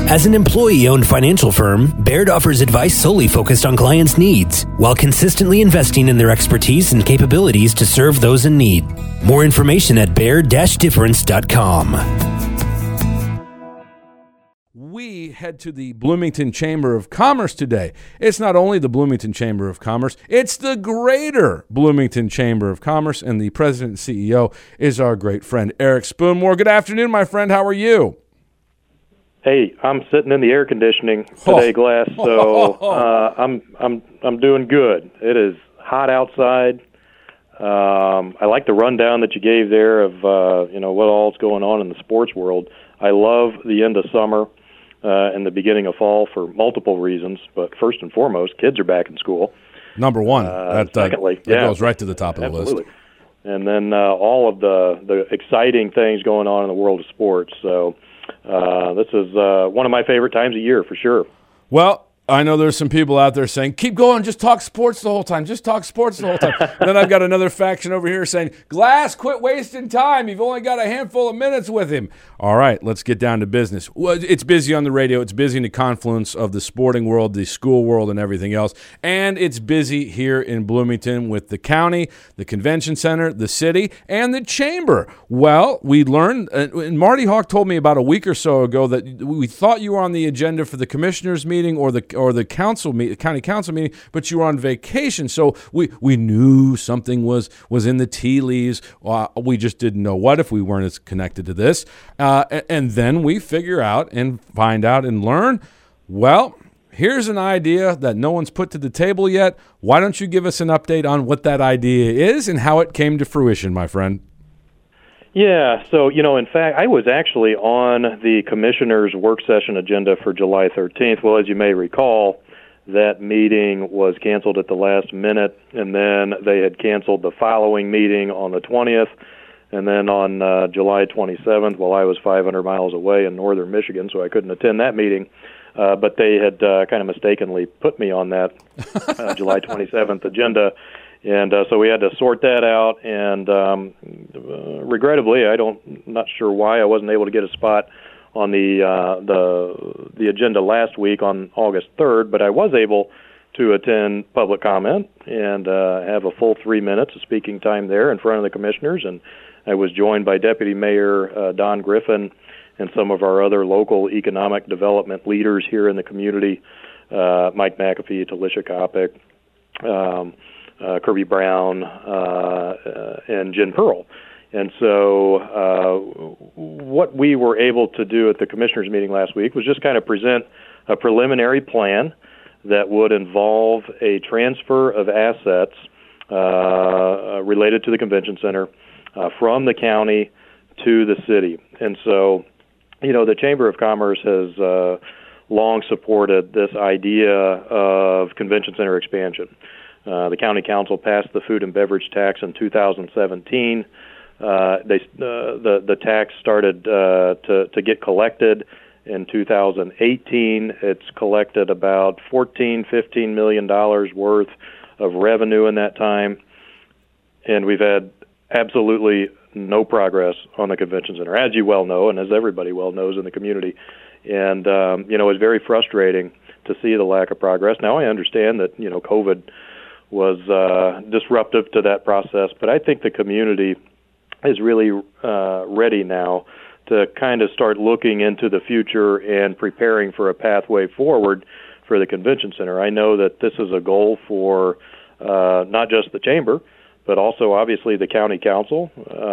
As an employee-owned financial firm, Baird offers advice solely focused on clients' needs, while consistently investing in their expertise and capabilities to serve those in need. More information at baird-difference.com. We head to the Bloomington Chamber of Commerce today. It's not only the Bloomington Chamber of Commerce, it's the greater Bloomington Chamber of Commerce, and the president and CEO is our great friend, Eric Spoonmore. Good afternoon, my friend. How are you? Hey, I'm sitting in the air conditioning today, Glass. So I'm doing good. It is hot outside. I like the rundown that you gave there of what all's going on in the sports world. I love the end of summer and the beginning of fall for multiple reasons. But first and foremost, kids are back in school. Number one. Secondly, that goes right to the top of the list. And then all of the exciting things going on in the world of sports. So this is one of my favorite times of year for sure. Well, I know there's some people out there saying, keep going, just talk sports the whole time, just talk sports the whole time. And then I've got another faction over here saying, Glass, quit wasting time. You've only got a handful of minutes with him. All right, let's get down to business. Well, it's busy on the radio. It's busy in the confluence of the sporting world, the school world, and everything else. And it's busy here in Bloomington with the county, the convention center, the city, and the chamber. Well, we learned, and Marty Hawk told me about a week or so ago that we thought you were on the agenda for the commissioners meeting or the county council meeting, but you were on vacation. So we knew something was in the tea leaves. We just didn't know what if we weren't as connected to this. And then we figure out and find out and learn, well, here's an idea that no one's put to the table yet. Why don't you give us an update on what that idea is and how it came to fruition, my friend? Yeah, so, in fact, I was actually on the commissioner's work session agenda for July 13th. Well, as you may recall, that meeting was canceled at the last minute, and then they had canceled the following meeting on the 20th. And then on July 27th, I was 500 miles away in northern Michigan, so I couldn't attend that meeting. But they had kind of mistakenly put me on that July 27th agenda. And so we had to sort that out, and regrettably, not sure why I wasn't able to get a spot on the agenda last week on August 3rd, but I was able to attend public comment and have a full 3 minutes of speaking time there in front of the commissioners, and I was joined by Deputy Mayor Don Griffin and some of our other local economic development leaders here in the community, Mike McAfee, Talisha Kopic, Kirby Brown, and Jen Pearl. And so what we were able to do at the commissioners meeting last week was just kind of present a preliminary plan that would involve a transfer of assets related to the convention center from the county to the city. And so, the Chamber of Commerce has long supported this idea of convention center expansion. The county council passed the food and beverage tax in 2017. The tax started to get collected in 2018. It's collected about $15 million worth of revenue in that time, and we've had absolutely no progress on the convention center, as you well know, and as everybody well knows in the community. And it's very frustrating to see the lack of progress. Now I understand that COVID was disruptive to that process, but I think the community is really ready now to kind of start looking into the future and preparing for a pathway forward for the convention center. I know that this is a goal for not just the chamber, but also obviously the county council.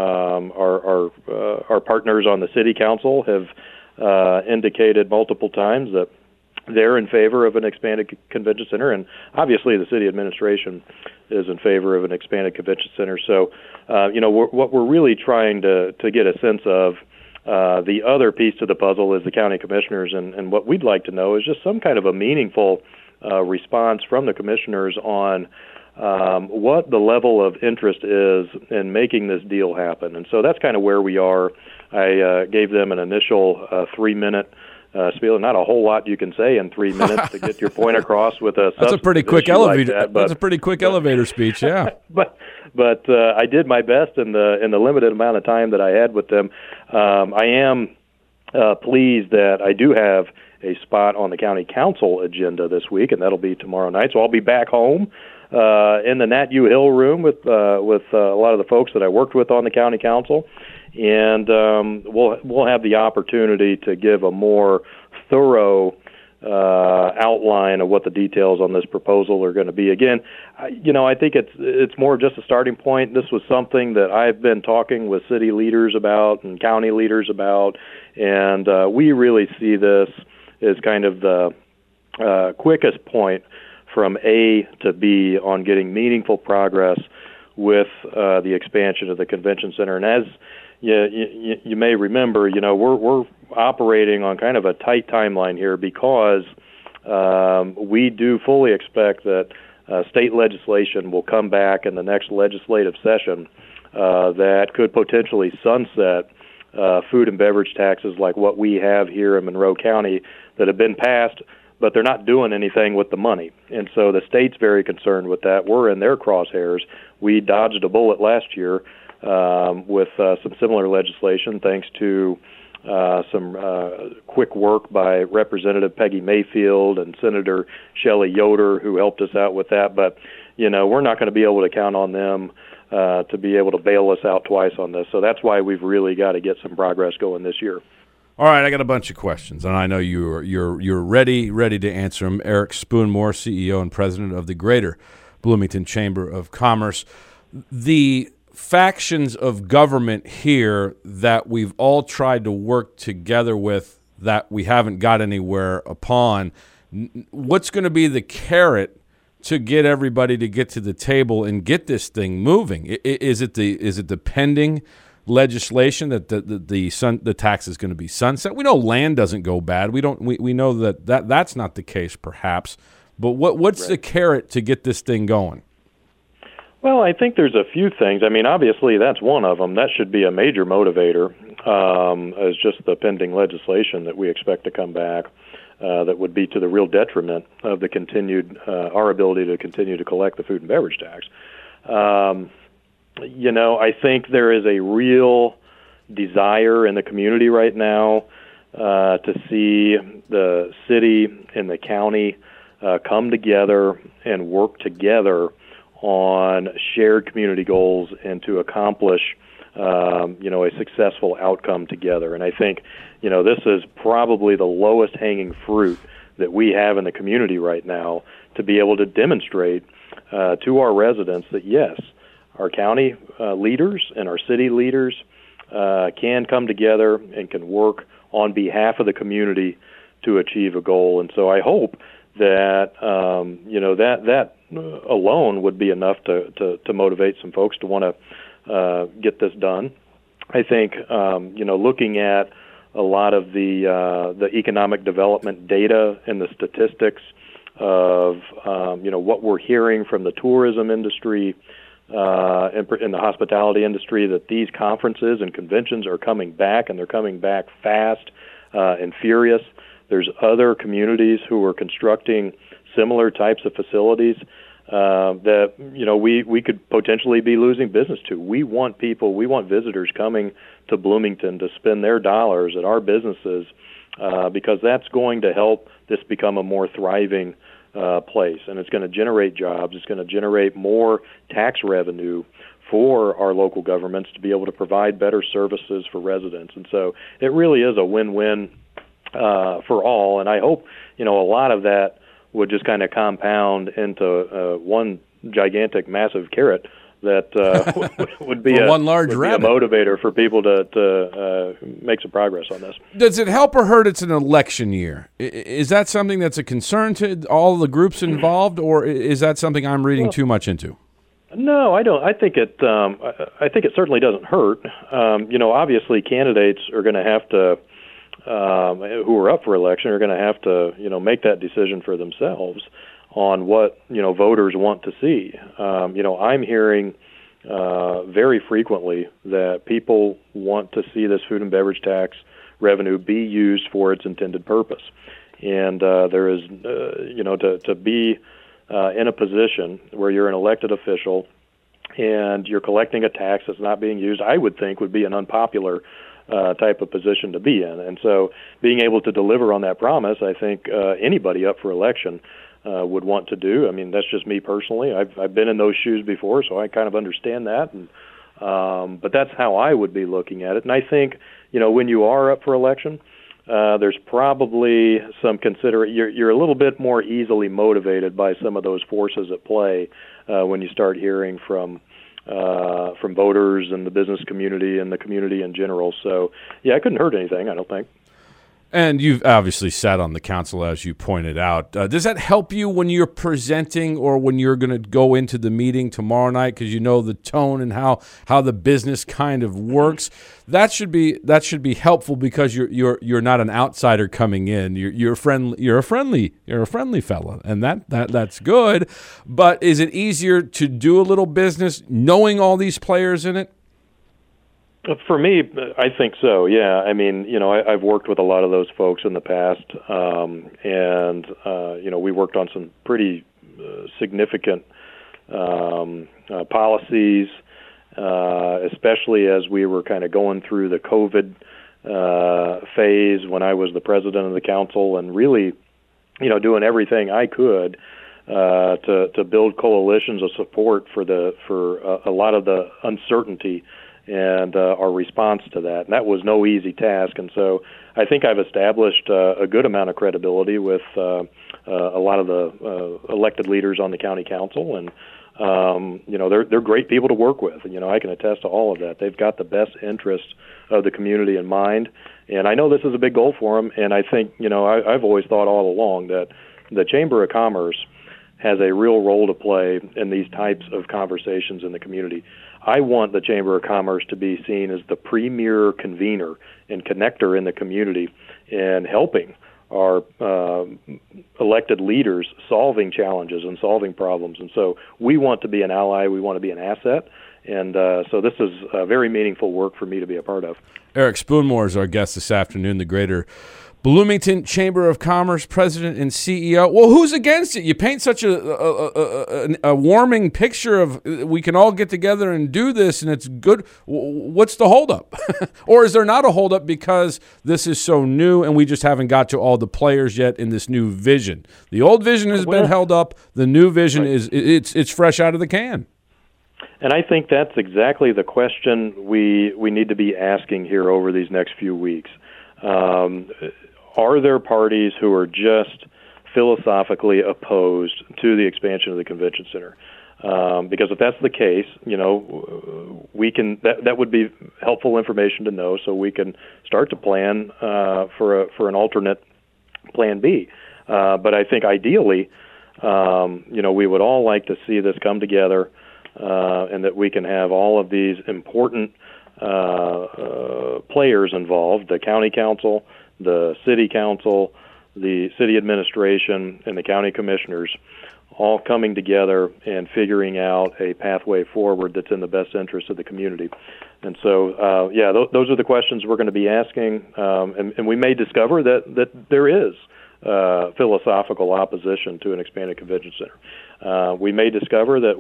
Our partners on the city council have indicated multiple times that they're in favor of an expanded convention center, and obviously the city administration is in favor of an expanded convention center. So, what we're really trying to get a sense of, the other piece to the puzzle is the county commissioners, and what we'd like to know is just some kind of a meaningful response from the commissioners on what the level of interest is in making this deal happen. And so that's kind of where we are. I gave them an initial 3-minute spiel. Not a whole lot you can say in 3 minutes to get your point across with a. That's a pretty quick elevator. Like that's a pretty quick elevator speech, yeah. But I did my best in the limited amount of time that I had with them. I am pleased that I do have a spot on the county council agenda this week, and that'll be tomorrow night. So I'll be back home in the Nat U. Hill room with a lot of the folks that I worked with on the county council, and we'll have the opportunity to give a more thorough outline of what the details on this proposal are going to be. Again, I think it's more just a starting point. This was something that I've been talking with city leaders about and county leaders about, and we really see this as kind of the quickest point from A to B on getting meaningful progress with the expansion of the convention center. And as you may remember, we're operating on kind of a tight timeline here because we do fully expect that state legislation will come back in the next legislative session that could potentially sunset food and beverage taxes like what we have here in Monroe County that have been passed, but they're not doing anything with the money. And so the state's very concerned with that. We're in their crosshairs. We dodged a bullet last year with some similar legislation thanks to some quick work by Representative Peggy Mayfield and Senator Shelley Yoder, who helped us out with that. But, we're not going to be able to count on them to be able to bail us out twice on this. So that's why we've really got to get some progress going this year. All right, I got a bunch of questions, and I know you're ready to answer them. Eric Spoonmore, CEO and president of the Greater Bloomington Chamber of Commerce. The factions of government here that we've all tried to work together with that we haven't got anywhere upon, what's going to be the carrot to get everybody to get to the table and get this thing moving? Is it the pending legislation that the tax is going to be sunset? We know land doesn't go bad. We know that's not the case, perhaps. But what's right. The carrot to get this thing going? Well, I think there's a few things. I mean, obviously that's one of them. That should be a major motivator, as just the pending legislation that we expect to come back. That would be to the real detriment of the continued our ability to continue to collect the food and beverage tax. I think there is a real desire in the community right now to see the city and the county come together and work together on shared community goals and to accomplish, a successful outcome together. And I think, this is probably the lowest hanging fruit that we have in the community right now to be able to demonstrate to our residents that, yes, our county leaders and our city leaders can come together and can work on behalf of the community to achieve a goal. And so I hope that that alone would be enough to motivate some folks to want to get this done. I think looking at a lot of the economic development data and the statistics of what we're hearing from the tourism industry. In the hospitality industry, that these conferences and conventions are coming back, and they're coming back fast and furious. There's other communities who are constructing similar types of facilities that we could potentially be losing business to. We want visitors coming to Bloomington to spend their dollars at our businesses because that's going to help this become a more thriving place, and it's going to generate jobs. It's going to generate more tax revenue for our local governments to be able to provide better services for residents. And so it really is a win-win for all. And I hope a lot of that would just kind of compound into one gigantic, massive carrot that would be a motivator for people to make some progress on this. Does it help or hurt it's an election year? Is that something that's a concern to all the groups involved, or is that something I'm reading too much into? No, I don't. I think it certainly doesn't hurt. Obviously candidates are going to have to, who are up for election, are going to have to, make that decision for themselves on what voters want to see. I'm hearing very frequently that people want to see this food and beverage tax revenue be used for its intended purpose, and there is, to be in a position where you're an elected official and you're collecting a tax that's not being used, I would think would be an unpopular type of position to be in. And so being able to deliver on that promise, I think anybody up for election would want to do. I mean, that's just me personally. I've been in those shoes before, so I kind of understand that. And but that's how I would be looking at it. And I think, when you are up for election, there's probably some you're a little bit more easily motivated by some of those forces at play when you start hearing from voters and the business community and the community in general. So, yeah, it couldn't hurt anything, I don't think. And you've obviously sat on the council, as you pointed out. Does that help you when you're presenting or when you're going to go into the meeting tomorrow night, because you know the tone and how the business kind of works? That should be helpful, because you're not an outsider coming in. You're a friendly fella, and that's good. But is it easier to do a little business knowing all these players in it? For me, I think so, yeah. I mean, I've worked with a lot of those folks in the past, and we worked on some pretty significant policies, especially as we were kind of going through the COVID phase when I was the president of the council, and really, doing everything I could to build coalitions of support for a lot of the uncertainty and our response to that. And that was no easy task. And so I think I've established a good amount of credibility with a lot of the elected leaders on the county council. And, they're great people to work with. And, I can attest to all of that. They've got the best interest of the community in mind. And I know this is a big goal for them. And I think, I've always thought all along that the Chamber of Commerce has a real role to play in these types of conversations in the community. I want the Chamber of Commerce to be seen as the premier convener and connector in the community and helping our elected leaders solving challenges and solving problems. And so we want to be an ally. We want to be an asset. And so this is very meaningful work for me to be a part of. Eric Spoonmore is our guest this afternoon, the Greater Bloomington Chamber of Commerce president and CEO. Well, who's against it? You paint such a warming picture of we can all get together and do this, and it's good. What's the holdup? Or is there not a holdup because this is so new and we just haven't got to all the players yet in this new vision? The old vision has been held up. The new vision is it's fresh out of the can. And I think that's exactly the question we need to be asking here over these next few weeks. Are there parties who are just philosophically opposed to the expansion of the convention center? Because if that's the case, we can. That would be helpful information to know, so we can start to plan for an alternate plan B. But I think ideally, we would all like to see this come together, and that we can have all of these important players involved: the county council, the city council, the city administration, and the county commissioners, all coming together and figuring out a pathway forward that's in the best interest of the community. And so, those are the questions we're going to be asking, and we may discover that there is philosophical opposition to an expanded convention center. We may discover that,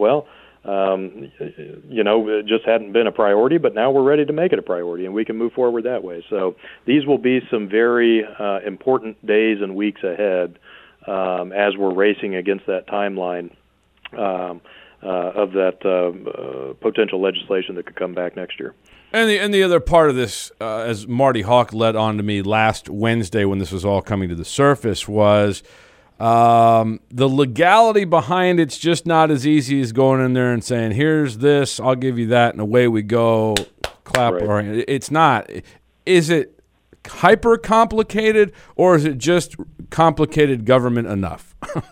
it just hadn't been a priority, but now we're ready to make it a priority, and we can move forward that way. So these will be some very important days and weeks ahead as we're racing against that timeline of that potential legislation that could come back next year. And the other part of this, as Marty Hawk led on to me last Wednesday when this was all coming to the surface, was the legality behind it's just not as easy as going in there and saying, here's this, I'll give you that, and away we go, clap. Right. It's not. Is it hyper complicated, or is it just complicated government enough?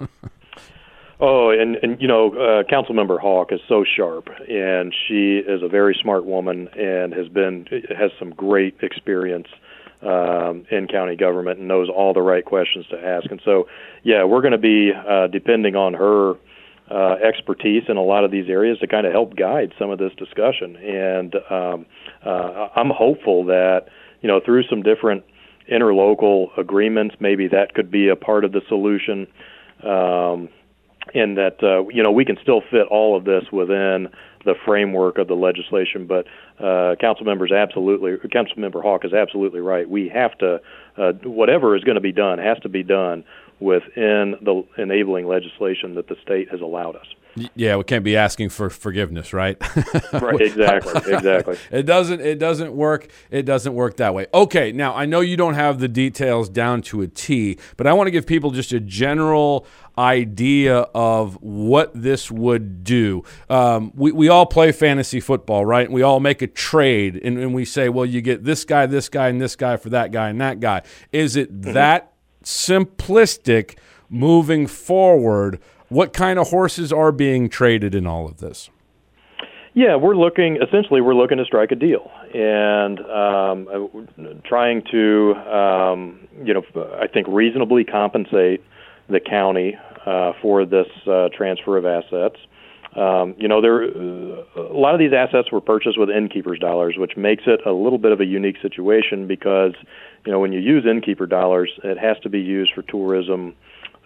Councilmember Hawk is so sharp, and she is a very smart woman and has some great experience in county government and knows all the right questions to ask. And so, we're going to be depending on her expertise in a lot of these areas to kind of help guide some of this discussion. And I'm hopeful that, through some different interlocal agreements, maybe that could be a part of the solution. and that we can still fit all of this within the framework of the legislation. But Councilmember Hawk is absolutely right. We have to whatever is going to be done has to be done within the enabling legislation that the state has allowed us. Yeah, we can't be asking for forgiveness, right? Right, exactly. It doesn't work. It doesn't work that way. Okay, now I know you don't have the details down to a T, but I want to give people just a general idea of what this would do. We all play fantasy football, right? We all make a trade, and we say, well, you get this guy, and this guy for that guy and that guy. Is it that simplistic moving forward? What kind of horses are being traded in all of this? Yeah, we're looking to strike a deal and trying to, I think reasonably compensate the county for this transfer of assets. A lot of these assets were purchased with innkeeper's dollars, which makes it a little bit of a unique situation because, when you use innkeeper dollars, it has to be used for tourism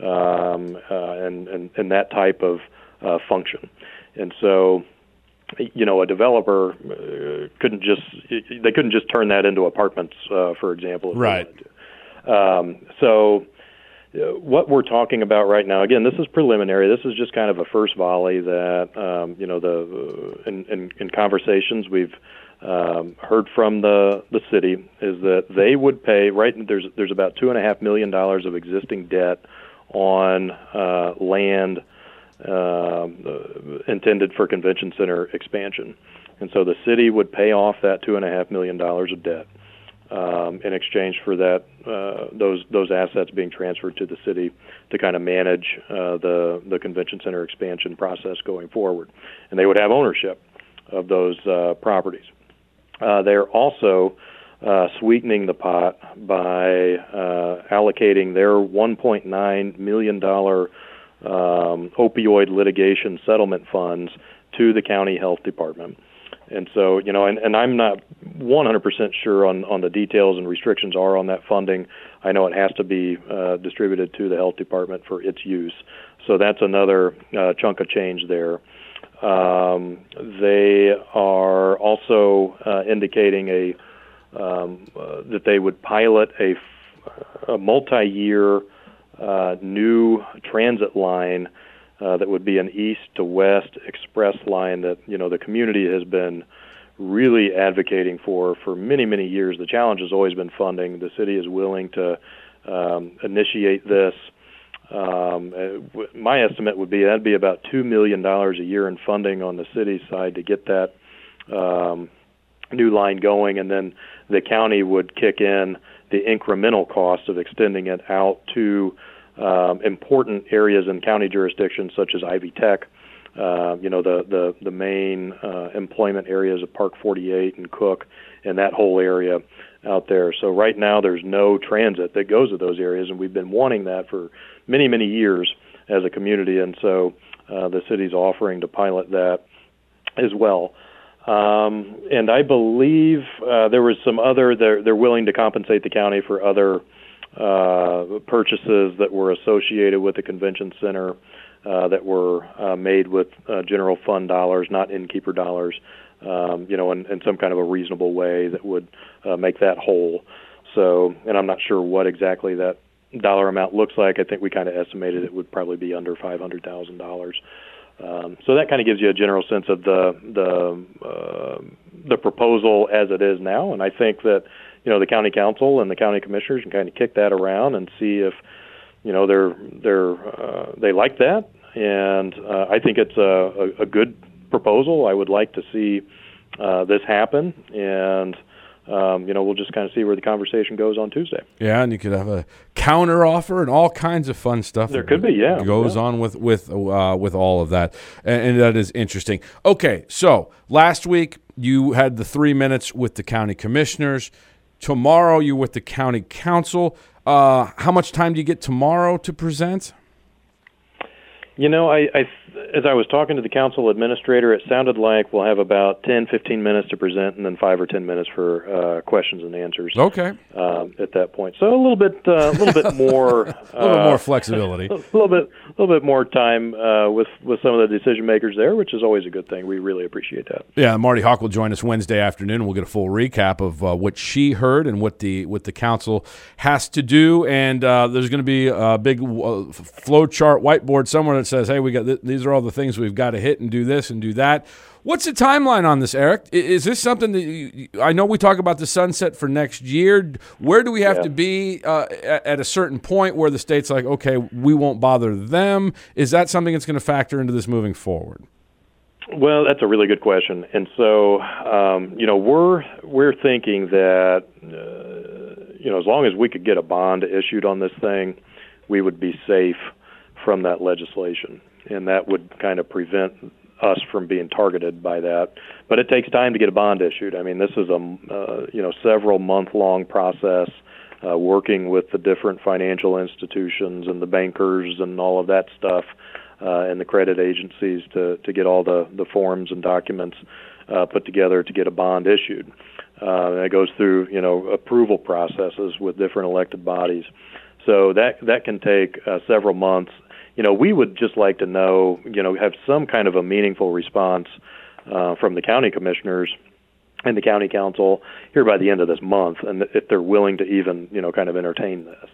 and that type of function. And so, a developer couldn't just turn that into apartments, for example. Right. So what we're talking about right now, again, this is preliminary. This is just kind of a first volley that, in conversations we've heard from the city is that they would pay, right, there's about $2.5 million of existing debt on land intended for convention center expansion. And so the city would pay off that $2.5 million of debt in exchange for that those assets being transferred to the city to kind of manage the convention center expansion process going forward. And they would have ownership of those properties. They're also sweetening the pot by allocating their $1.9 million opioid litigation settlement funds to the county health department. And so, and I'm not 100% sure on the details and restrictions are on that funding. I know it has to be distributed to the health department for its use. So that's another chunk of change there. They are also indicating that they would pilot a multi-year new transit line that would be an east to west express line that the community has been really advocating for many, many years. The challenge has always been funding. The city is willing to initiate this. My estimate would be that'd be about $2 million a year in funding on the city's side to get that new line going, and then the county would kick in the incremental cost of extending it out to important areas in county jurisdictions such as Ivy Tech, the main employment areas of Park 48 and Cook and that whole area out there. So right now there's no transit that goes to those areas, and we've been wanting that for many, many years as a community, and so the city's offering to pilot that as well. And I believe there was some other, they're willing to compensate the county for other purchases that were associated with the convention center that were made with general fund dollars, not innkeeper dollars, in some kind of a reasonable way that would make that whole. So, and I'm not sure what exactly that dollar amount looks like. I think we kind of estimated it would probably be under $500,000. So that kind of gives you a general sense of the proposal as it is now, and I think that the county council and the county commissioners can kind of kick that around and see if they like that, and I think it's a good proposal. I would like to see this happen, and we'll just kind of see where the conversation goes on Tuesday. Yeah, and you could have a counter offer and all kinds of fun stuff. There could be, yeah. Goes on with all of that, and that is interesting. Okay, so last week you had the 3 minutes with the county commissioners. Tomorrow you're with the county council. How much time do you get tomorrow to present? As I was talking to the council administrator, it sounded like we'll have about 10, 15 minutes to present, and then 5 or 10 minutes for questions and answers. Okay. At that point, so a little bit more, a little bit more flexibility, a little bit more time with some of the decision makers there, which is always a good thing. We really appreciate that. Yeah, Marty Hawk will join us Wednesday afternoon. We'll get a full recap of what she heard and what the council has to do. And there's going to be a big flow chart whiteboard somewhere that says, "Hey, we got these are all the things we've got to hit and do this and do that." What's the timeline on this, Eric? Is this something that I know we talk about the sunset for next year? Where do we have to be at a certain point where the state's like, okay, we won't bother them? Is that something that's going to factor into this moving forward? Well, that's a really good question, and so we're thinking that as long as we could get a bond issued on this thing, we would be safe from that legislation, and that would kind of prevent us from being targeted by that. But it takes time to get a bond issued. I mean, this is a several month-long process, working with the different financial institutions and the bankers and all of that stuff, and the credit agencies to get all the forms and documents put together to get a bond issued. And it goes through approval processes with different elected bodies. So that can take several months. We would just like to know, have some kind of a meaningful response from the county commissioners and the county council here by the end of this month, and if they're willing to even, kind of entertain this.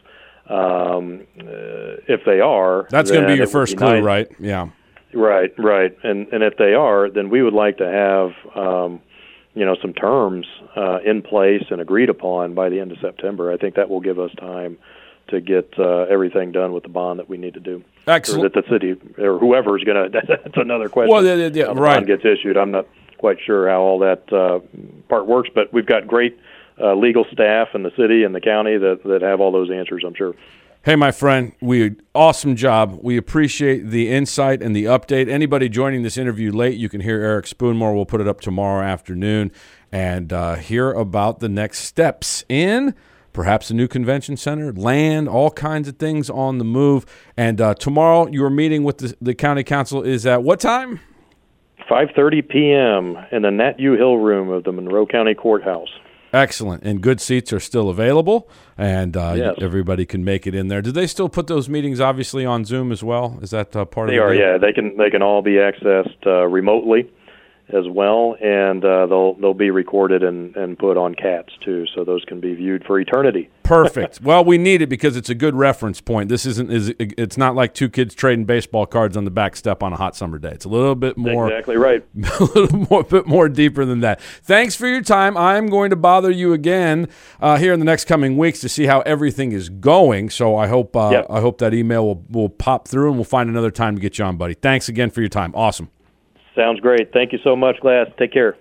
If they are, that's going to be your first clue, nice. Right? Yeah. Right. And if they are, then we would like to have, some terms in place and agreed upon by the end of September. I think that will give us time to get everything done with the bond that we need to do. Excellent. Or that the city or whoever is going to. That's another question. Well, yeah, how the right. bond gets issued. I'm not quite sure how all that part works, but we've got great legal staff in the city and the county that have all those answers, I'm sure. Hey, my friend, awesome job. We appreciate the insight and the update. Anybody joining this interview late, you can hear Eric Spoonmore. We'll put it up tomorrow afternoon and hear about the next steps in perhaps a new convention center, land, all kinds of things on the move. And tomorrow your meeting with the county council is at what time? 5:30 p.m. in the Nat U. Hill room of the Monroe County Courthouse. Excellent. And good seats are still available, and yes. Everybody can make it in there. Do they still put those meetings, obviously, on Zoom as well? Is that part of it? They are, yeah. They can all be accessed remotely as well, and they'll be recorded and put on CATs, too, so those can be viewed for eternity. Perfect. Well, we need it because it's a good reference point. It's not like two kids trading baseball cards on the back step on a hot summer day. It's a little bit more. Exactly right. A bit more deeper than that. Thanks for your time. I'm going to bother you again here in the next coming weeks to see how everything is going. So I hope that email will pop through, and we'll find another time to get you on, buddy. Thanks again for your time. Awesome. Sounds great. Thank you so much, Glass. Take care.